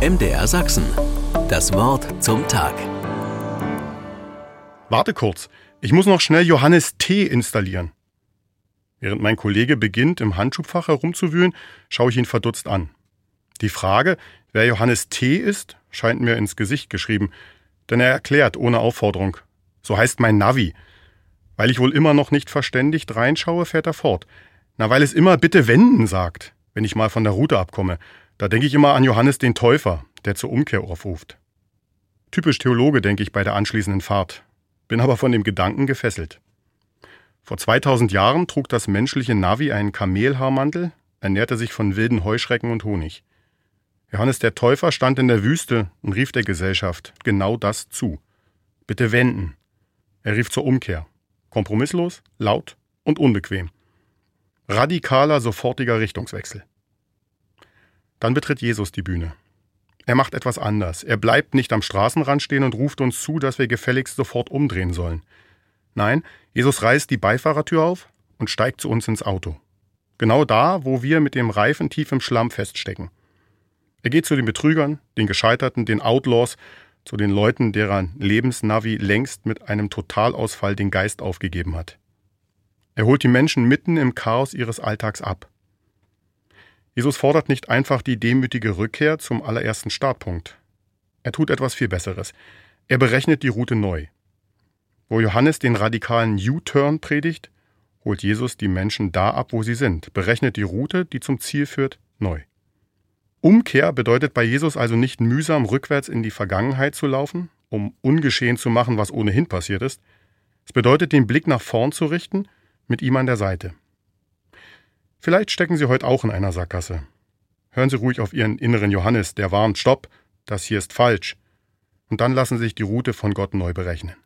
MDR Sachsen. Das Wort zum Tag. Warte kurz, ich muss noch schnell Johannes T. installieren. Während mein Kollege beginnt, im Handschuhfach herumzuwühlen, schaue ich ihn verdutzt an. Die Frage, wer Johannes T. ist, scheint mir ins Gesicht geschrieben, denn er erklärt ohne Aufforderung. So heißt mein Navi. Weil ich wohl immer noch nicht verständigt reinschaue, fährt er fort. Na, weil es immer bitte wenden sagt, wenn ich mal von der Route abkomme. Da denke ich immer an Johannes den Täufer, der zur Umkehr aufruft. Typisch Theologe, denke ich bei der anschließenden Fahrt. Bin aber von dem Gedanken gefesselt. Vor 2000 Jahren trug das menschliche Navi einen Kamelhaarmantel, ernährte sich von wilden Heuschrecken und Honig. Johannes der Täufer stand in der Wüste und rief der Gesellschaft genau das zu. Bitte wenden. Er rief zur Umkehr. Kompromisslos, laut und unbequem. Radikaler, sofortiger Richtungswechsel. Dann betritt Jesus die Bühne. Er macht etwas anders. Er bleibt nicht am Straßenrand stehen und ruft uns zu, dass wir gefälligst sofort umdrehen sollen. Nein, Jesus reißt die Beifahrertür auf und steigt zu uns ins Auto. Genau da, wo wir mit dem Reifen tief im Schlamm feststecken. Er geht zu den Betrügern, den Gescheiterten, den Outlaws, zu den Leuten, deren Lebensnavi längst mit einem Totalausfall den Geist aufgegeben hat. Er holt die Menschen mitten im Chaos ihres Alltags ab. Jesus fordert nicht einfach die demütige Rückkehr zum allerersten Startpunkt. Er tut etwas viel Besseres. Er berechnet die Route neu. Wo Johannes den radikalen U-Turn predigt, holt Jesus die Menschen da ab, wo sie sind, berechnet die Route, die zum Ziel führt, neu. Umkehr bedeutet bei Jesus also nicht mühsam rückwärts in die Vergangenheit zu laufen, um ungeschehen zu machen, was ohnehin passiert ist. Es bedeutet, den Blick nach vorn zu richten, mit ihm an der Seite. Vielleicht stecken Sie heute auch in einer Sackgasse. Hören Sie ruhig auf Ihren inneren Johannes, der warnt, stopp, das hier ist falsch. Und dann lassen Sie sich die Route von Gott neu berechnen.